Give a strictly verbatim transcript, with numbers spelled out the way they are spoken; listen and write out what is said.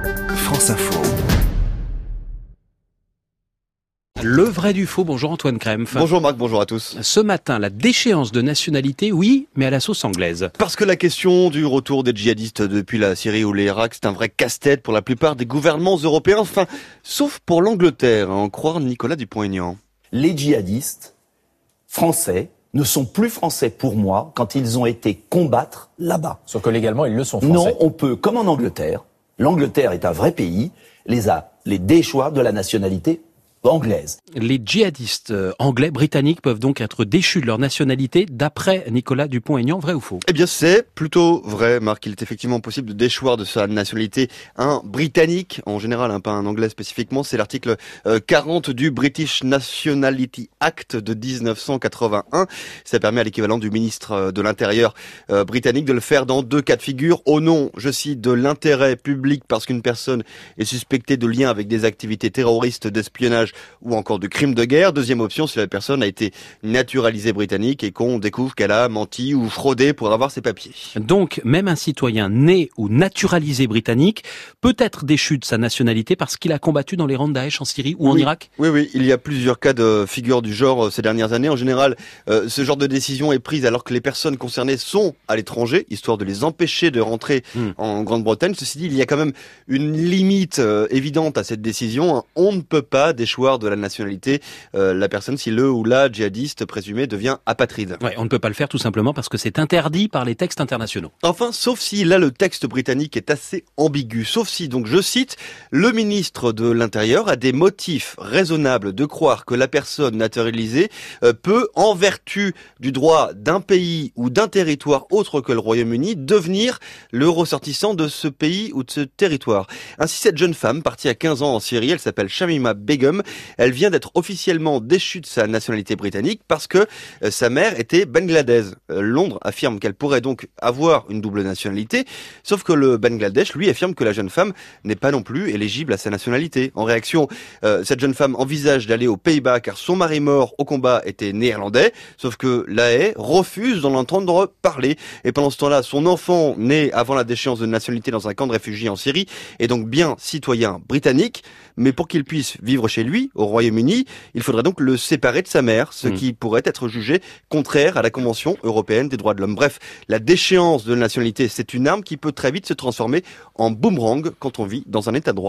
France Info. Le vrai du faux, bonjour Antoine Krempf. Bonjour Marc, bonjour à tous. Ce matin, la déchéance de nationalité, oui, mais à la sauce anglaise. Parce que la question du retour des djihadistes depuis la Syrie ou l'Irak, c'est un vrai casse-tête pour la plupart des gouvernements européens, enfin, sauf pour l'Angleterre, à en croire Nicolas Dupont-Aignan. Les djihadistes français ne sont plus français pour moi quand ils ont été combattre là-bas. Sauf que légalement, ils le sont français. Non, on peut, comme en Angleterre, l'Angleterre est un vrai pays, les a les déchoir de la nationalité anglaise. Les djihadistes anglais, britanniques peuvent donc être déchus de leur nationalité d'après Nicolas Dupont-Aignan, vrai ou faux? Eh bien c'est plutôt vrai Marc, il est effectivement possible de déchoir de sa nationalité un Britannique, en général, hein, pas un Anglais spécifiquement, c'est l'article euh, quarante du British Nationality Act de dix-neuf cent quatre-vingt-un. Ça permet à l'équivalent du ministre de l'Intérieur euh, britannique de le faire dans deux cas de figure, au nom, je cite, de l'intérêt public parce qu'une personne est suspectée de lien avec des activités terroristes, d'espionnage ou encore de crimes de guerre. Deuxième option, si la personne a été naturalisée britannique et qu'on découvre qu'elle a menti ou fraudé pour avoir ses papiers. Donc, même un citoyen né ou naturalisé britannique peut être déchu de sa nationalité parce qu'il a combattu dans les rangs de Daesh en Syrie ou en oui, Irak? Oui, oui, il y a plusieurs cas de figure du genre ces dernières années. En général, euh, ce genre de décision est prise alors que les personnes concernées sont à l'étranger, histoire de les empêcher de rentrer mmh. en Grande-Bretagne. Ceci dit, il y a quand même une limite euh, évidente à cette décision. On ne peut pas déchoir de la nationalité euh, la personne si le ou la djihadiste présumé devient apatride. Ouais, on ne peut pas le faire tout simplement parce que c'est interdit par les textes internationaux. Enfin, sauf si là le texte britannique est assez ambigu, sauf si, donc je cite, le ministre de l'Intérieur a des motifs raisonnables de croire que la personne naturalisée euh, peut, en vertu du droit d'un pays ou d'un territoire autre que le Royaume-Uni, devenir le ressortissant de ce pays ou de ce territoire. Ainsi, cette jeune femme, partie à quinze ans en Syrie, elle s'appelle Shamima Begum. Elle vient d'être officiellement déchue de sa nationalité britannique parce que euh, sa mère était bangladaise. Euh, Londres affirme qu'elle pourrait donc avoir une double nationalité, sauf que le Bangladesh, lui, affirme que la jeune femme n'est pas non plus éligible à sa nationalité. En réaction, euh, cette jeune femme envisage d'aller aux Pays-Bas car son mari mort au combat était néerlandais, sauf que La Haye refuse d'en entendre parler. Et pendant ce temps-là, son enfant, né avant la déchéance de nationalité dans un camp de réfugiés en Syrie, est donc bien citoyen britannique, mais pour qu'il puisse vivre chez lui, au Royaume-Uni, il faudrait donc le séparer de sa mère, ce mmh. qui pourrait être jugé contraire à la Convention européenne des droits de l'homme. Bref, la déchéance de la nationalité, c'est une arme qui peut très vite se transformer en boomerang quand on vit dans un état de droit.